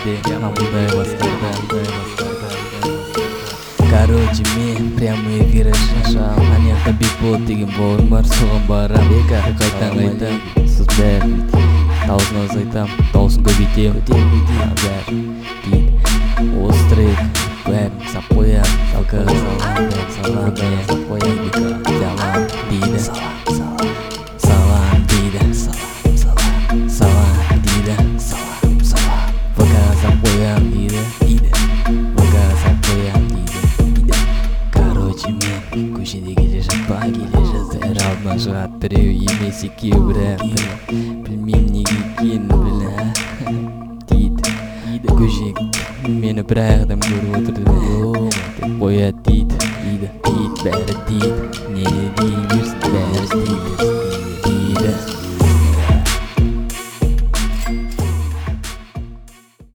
дейді қабылдай бастады. Короче, мен прямой эфир ашам, аняқта бекболат деген бауырым бар, соған барам. Қайтаң айтам, сіз бәрі дауысын азайтам, дауысын көбейтем. Бәрі дейді осы трек бәрін сап қоям, шалқаға салам сап қоям, салам дейді, салам дейді, салам дейді, вкға сап қоям дейді, вкға сап қоям дейді. Короче, мен көшеде келе жатса әр алдынан шығады біреу емес екеу, бірақ білмеймін неге екенін дейді. Көшеге мені бір адам көріп отырды деп қояды дейді, бәрі дейді, не дей берсін, бәрі